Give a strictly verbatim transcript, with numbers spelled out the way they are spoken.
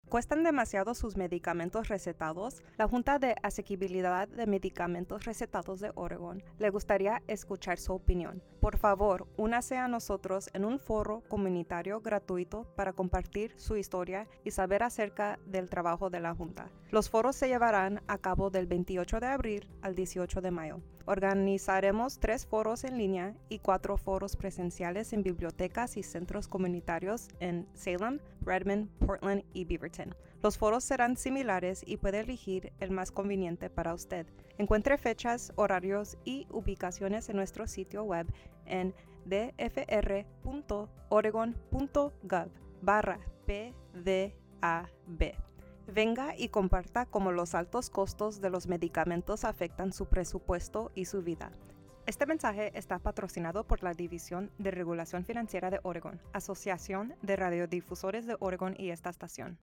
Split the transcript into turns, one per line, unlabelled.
¿Cuestan demasiado sus medicamentos recetados? La Junta de Asequibilidad de Medicamentos Recetados de Oregon le gustaría escuchar su opinión. Por favor, únase a nosotros en un foro comunitario gratuito para compartir su historia y saber acerca del trabajo de la Junta. Los foros se llevarán a cabo del veintiocho de abril al dieciocho de mayo. Organizaremos tres foros en línea y cuatro foros presenciales en bibliotecas y centros comunitarios en Salem, Redmond, Portland y Beaverton. Los foros serán similares y puede elegir el más conveniente para usted. Encuentre fechas, horarios y ubicaciones en nuestro sitio web en dfr.oregon.gov barra pdab. Venga y comparta cómo los altos costos de los medicamentos afectan su presupuesto y su vida. Este mensaje está patrocinado por la División de Regulación Financiera de Oregon, Asociación de Radiodifusores de Oregon y esta estación.